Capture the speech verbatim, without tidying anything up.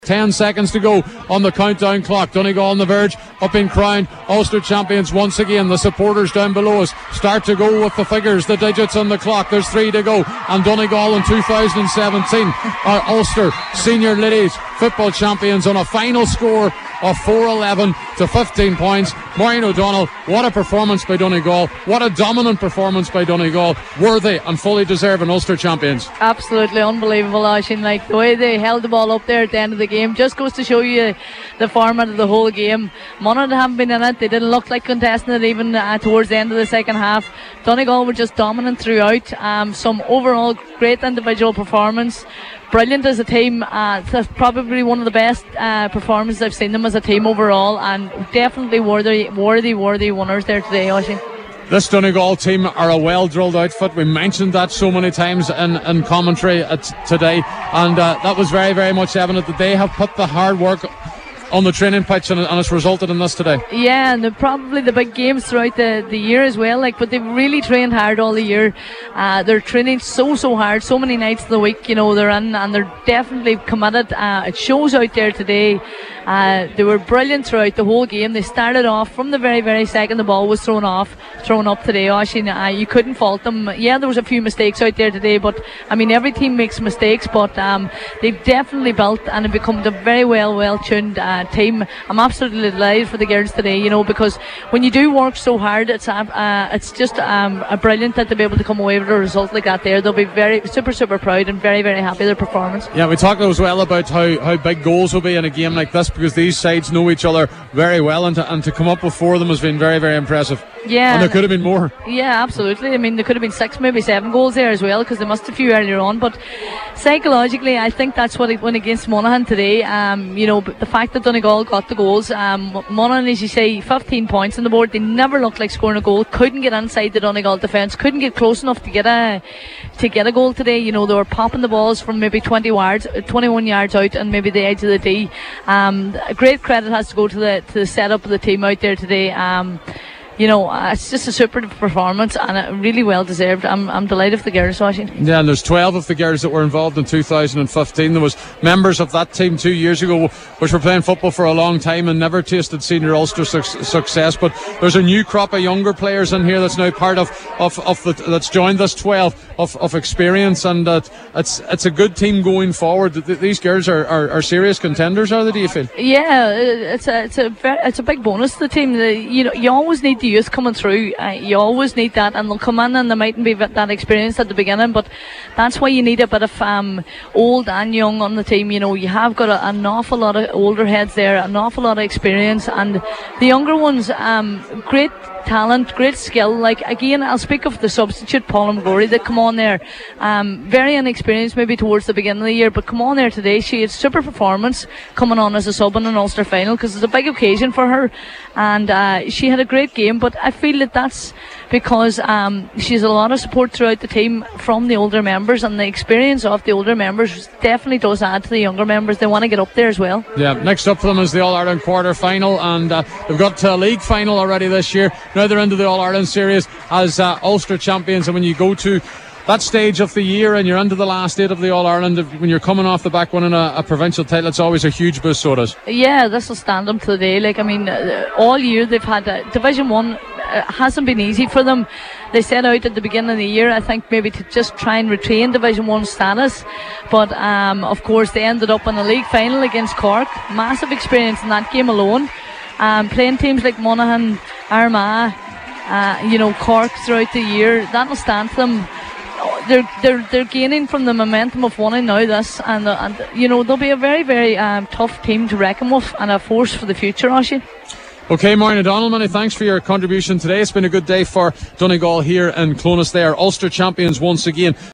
Ten seconds to go on the countdown clock. Donegal on the verge of being crowned Ulster champions once again. The supporters down below us start to go with the figures, the digits on the clock. There's three to go, and Donegal in two thousand seventeen are Ulster senior ladies football champions on a final score of four eleven to fifteen points. Maureen O'Donnell, what a performance by Donegal, what a dominant performance by Donegal, worthy and fully deserving Ulster champions. Absolutely unbelievable, Oisín. Like the way they held the ball up there at the end of the game just goes to show you the format of the whole game. Monaghan haven't been in it, they didn't look like contesting it even uh, towards the end of the second half. Donegal were just dominant throughout. Um, some overall great individual performance, brilliant as a team. Uh, that's probably one of the best uh, performances I've seen them as a team overall, and definitely worthy, worthy, worthy winners there today, Oisín. This Donegal team are a well-drilled outfit. We mentioned that so many times in, in commentary at today, and uh, that was very, very much evident that they have put the hard work on the training pitch, and, and it's resulted in this today. Yeah, and probably the big games throughout the, the year as well, like, but they've really trained hard all the year. Uh, they're training so so hard, so many nights of the week, you know, they're in, and they're definitely committed. Uh, it shows out there today. Uh, they were brilliant throughout the whole game. They started off from the very very second the ball was thrown off thrown up today, Oisín. Uh, you couldn't fault them. Yeah, there was a few mistakes out there today, but I mean every team makes mistakes, but um, they've definitely built and have become a very well well tuned uh, team. I'm absolutely delighted for the girls today, you know, because when you do work so hard, it's uh, it's just um, a brilliant that they'll be able to come away with a result like that there. They'll be very super super proud and very very happy with their performance. Yeah, we talked as well about how, how big goals will be in a game like this, because these sides know each other very well, and to, and to come up with four of them has been very very impressive. Yeah, and there could have been more. Yeah, absolutely. I mean, there could have been six, maybe seven goals there as well, because they missed a few earlier on. But psychologically, I think that's what it went against Monaghan today. Um, you know, the fact that Donegal got the goals. Um, Monaghan, as you say, fifteen points on the board. They never looked like scoring a goal. Couldn't get inside the Donegal defence. Couldn't get close enough to get a to get a goal today. You know, they were popping the balls from maybe twenty yards, twenty-one yards out, and maybe the edge of the D. Um, great credit has to go to the to the setup of the team out there today. Um, You know, uh, it's just a super performance, and uh, really well deserved. I'm I'm delighted for the girls, Oisín. Yeah, and there's twelve of the girls that were involved in two thousand fifteen. There was members of that team two years ago which were playing football for a long time and never tasted senior Ulster su- success. But there's a new crop of younger players in here that's now part of of, of the, that's joined this twelve of, of experience, and uh, it's it's a good team going forward. These girls are, are, are serious contenders, are they? Do you feel? Yeah, it's a it's a very, it's a big bonus to the team. The, you know, you always need the youth coming through. Uh, you always need that, and they'll come in and they mightn't be that experienced at the beginning, but that's why you need a bit of um, old and young on the team. You know, you have got a, an awful lot of older heads there, an awful lot of experience, and the younger ones, um, great talent, great skill. Like, again, I'll speak of the substitute Paula McGrory that come on there, um, very inexperienced maybe towards the beginning of the year, but come on there today. She had super performance coming on as a sub in an Ulster final, because it's a big occasion for her, and uh, she had a great game. But I feel that that's because um, she has a lot of support throughout the team from the older members, and the experience of the older members definitely does add to the younger members. They want to get up there as well. Yeah, next up for them is the All-Ireland quarter final, and uh, they've got to a league final already this year. Now they're into the All-Ireland series as uh, Ulster champions, and when you go to that stage of the year and you're into the last eight of the All-Ireland, when you're coming off the back winning a, a provincial title, it's always a huge boost, so it is. Yeah, this will stand them today. Like, I mean, uh, all year they've had uh, Division one. It hasn't been easy for them. They set out at the beginning of the year, I think, maybe to just try and retain Division one status, but um, of course they ended up in a league final against Cork. Massive experience in that game alone, um, playing teams like Monaghan, Armagh, uh, you know, Cork throughout the year. That'll stand to them. They're they're they're gaining from the momentum of winning now this, and uh, and you know, they'll be a very very um, tough team to reckon with and a force for the future, Oisín. Okay, Maureen O'Donnell, many thanks for your contribution today. It's been a good day for Donegal here in Clones. They are Ulster champions once again.